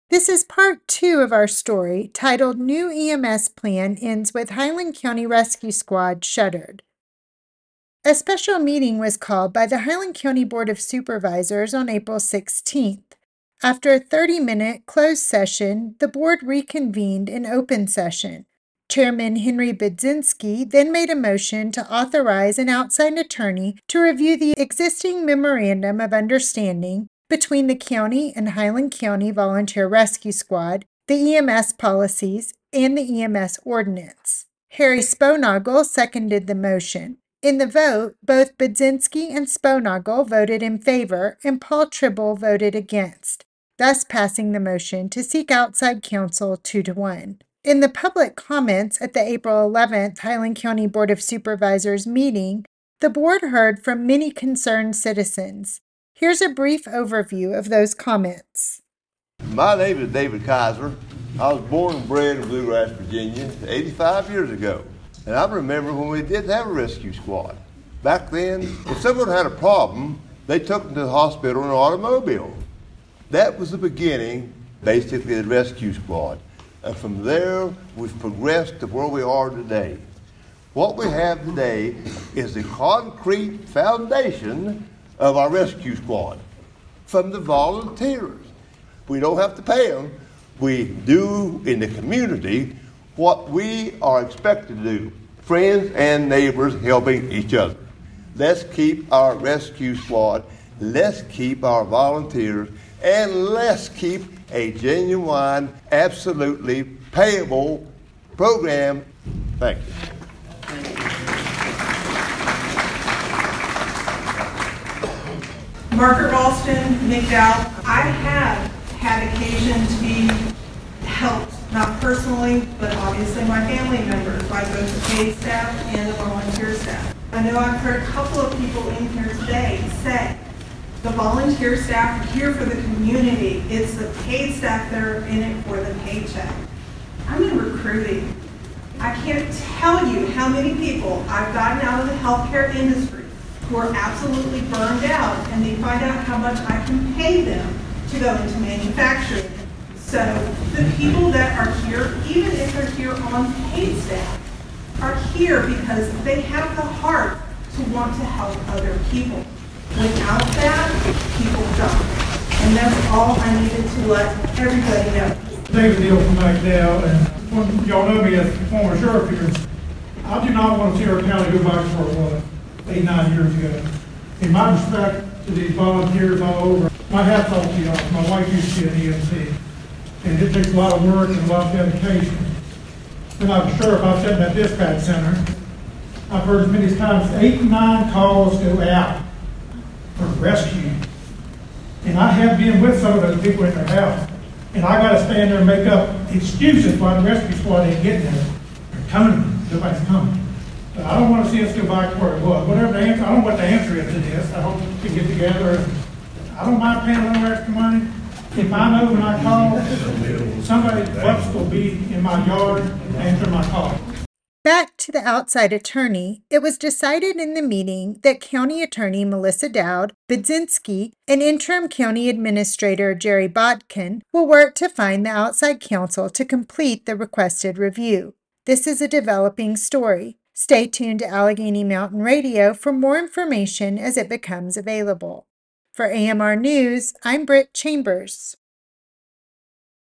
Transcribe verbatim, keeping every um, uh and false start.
This is part two of our story, titled New E M S Plan Ends with Highland County Rescue Squad Shuttered. A special meeting was called by the Highland County Board of Supervisors on April sixteenth. After a thirty-minute closed session, the board reconvened in open session. Chairman Henry Budzinski then made a motion to authorize an outside attorney to review the existing memorandum of understanding between the county and Highland County Volunteer Rescue Squad, the E M S policies, and the E M S ordinance. Harry Sponagel seconded the motion. In the vote, both Budzinski and Sponagel voted in favor, and Paul Tribble voted against, thus passing the motion to seek outside counsel two to one. In the public comments at the April eleventh Highland County Board of Supervisors meeting, the board heard from many concerned citizens. Here's a brief overview of those comments. My name is David Kaiser. I was born and bred in Bluegrass, Virginia, eighty-five years ago. And I remember when we didn't have a rescue squad. Back then, if someone had a problem, they took them to the hospital in an automobile. That was the beginning, basically, of the rescue squad. And from there, we've progressed to where we are today. What we have today is the concrete foundation of our rescue squad from the volunteers. We don't have to pay them. We do in the community what we are expected to do. Friends and neighbors helping each other. Let's keep our rescue squad. Let's keep our volunteers. And let's keep a genuine, absolutely payable program. Thank you. Margaret Ralston, McDowell. I have had occasion to be helped, not personally, but obviously my family members, by both the paid staff and the volunteer staff. I know I've heard a couple of people in here today say the volunteer staff are here for the community. It's the paid staff that are in it for the paycheck. I'm in recruiting. I can't tell you how many people I've gotten out of the healthcare industry who are absolutely burned out, and they find out how much I can pay them to go into manufacturing. So the people that are here, even if they're here on paid staff, are here because they have the heart to want to help other people. Without that, people don't. And that's all I needed to let everybody know. David Neal from McDowell, and when y'all know me as the former sheriff here, I do not want to see our county go back to where it was eight, nine years ago. In my respect to these volunteers all over, my hat's off to y'all. My wife used to be an E M T, and it takes a lot of work and a lot of dedication. When I was sheriff, I sat in that dispatch center. I've heard as many times eight, nine calls go out for rescue. And I have been with some of those people in their house. And I got to stand there and make up excuses why the rescue squad ain't getting there. They're coming. Nobody's coming. But I don't want to see us go back to where it was. Whatever the answer, I don't know what the answer is to this. I hope we can get together. I don't mind paying a little extra money. If I know when I call, somebody else will be in my yard answering my call. Back to the outside attorney, it was decided in the meeting that County Attorney Melissa Dowd, Budzinski, and Interim County Administrator Jerry Botkin will work to find the outside counsel to complete the requested review. This is a developing story. Stay tuned to Allegheny Mountain Radio for more information as it becomes available. For A M R News, I'm Britt Chambers.